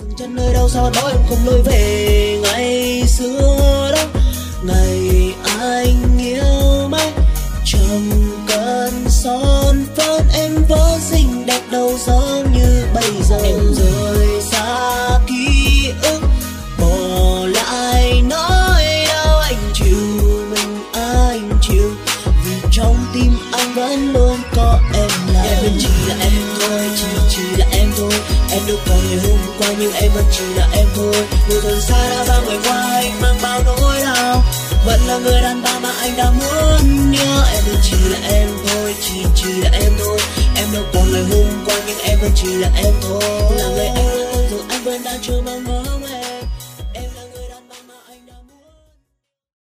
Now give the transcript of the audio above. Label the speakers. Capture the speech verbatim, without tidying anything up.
Speaker 1: Chân nơi đâu sao nói em không lối về ngày xưa đó, ngày anh yêu mãi chẳng cần son phấn, em vẫn xinh đẹp đâu giống như bây giờ. Em rời xa ký ức bỏ lại nỗi đau, anh chịu mình anh chịu vì trong tim anh vẫn luôn có em. Là em vẫn chỉ là em thôi, chỉ chỉ là em thôi. Em đâu còn ngày hôm qua nhưng em vẫn chỉ là em thôi. Người thân xa đã ba người qua, anh mang bao nỗi đau, vẫn là người đàn bà mà anh đã muốn nhớ. Em vẫn chỉ là em thôi, chỉ chỉ là em thôi. Em đâu còn ngày hôm qua nhưng em vẫn chỉ là em thôi. Là người anh rồi anh vẫn đang chưa mong mơ.